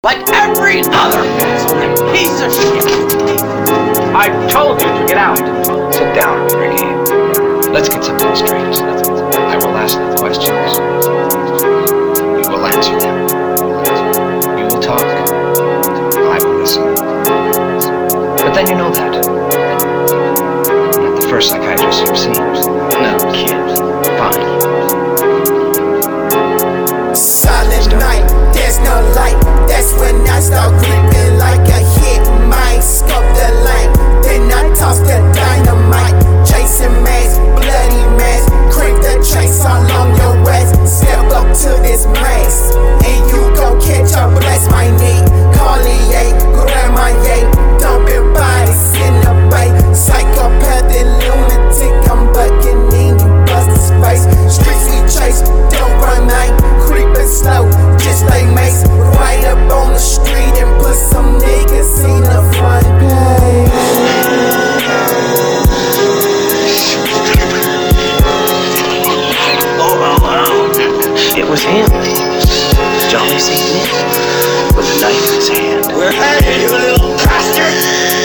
like every other insolent piece of shit. I told you to get out. Sit down, Ricky. Let's get something straight. I will ask the questions. You will answer them. You will talk. I will listen. But then you know that. Not the first psychiatrist you've seen. No, kid. Fine. Silent night, there's no light. That's when I start creeping like a hit mic. Scope the light, then I toss the dynamite. Chasing mass, bloody mass. Crank the chase along your west. Step up to this mass, and you gon' catch a bless my knee. Collier, grab my yay. Dumping bodies in the bay. Psychopathic lunatic, I'm bucking in you bust his face. Streets we chase, don't run night. Creeping slow, just like Mace. Right up on the street and put some niggas in the front page. It was him. Jolly St. Nick with a knife in his hand. Where are you, little bastard?